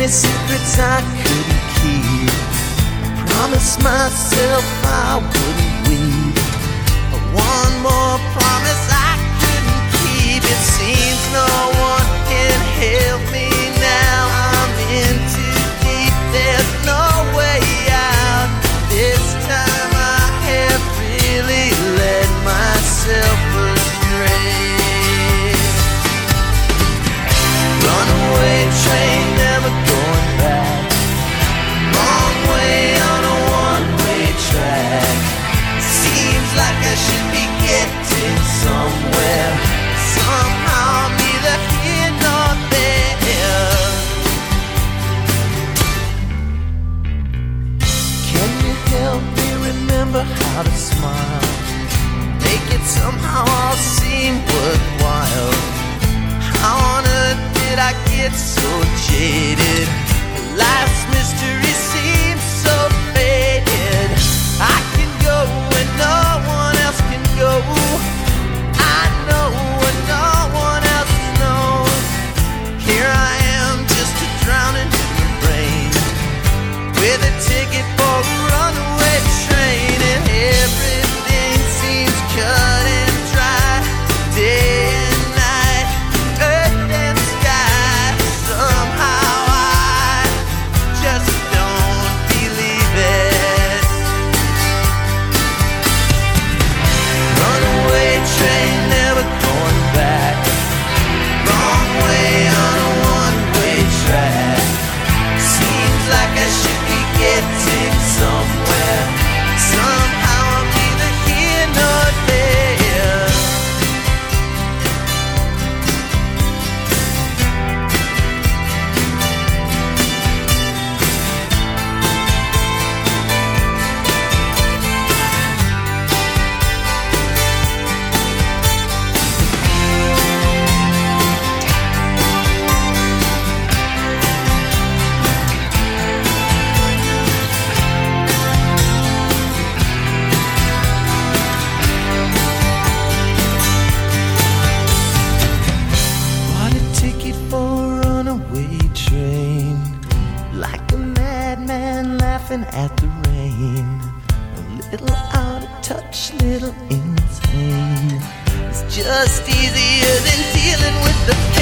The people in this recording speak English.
secrets I couldn't keep. Promised myself I wouldn't weep. But one more promise I couldn't keep. It seems no one can help me now. I'm in too deep, there's no way out. This time I have really led myself astray. Runaway train, never going back. Long way on a one-way track. Seems like I should be getting somewhere. Somehow I'm neither here nor there. Can you help me remember how to smile? Make it somehow all seem worthwhile. How on earth did I get so jaded? Life's mystery seems so faded. I can go where no one else can go. I know what no one else knows. Here I am, just a drowning in the rain, with a ticket for a runaway train, and everything seems cut and dry. Day and night, earth and sky. Somehow I just don't believe it. Runaway train, never going back. Wrong way on a one-way track. Seems like I should be getting somewhere. Somehow I'm neither here nor there. Bought a ticket for a runaway train, like a madman laughing at the rain. A little out of touch, little insane. It's just easier than dealing with the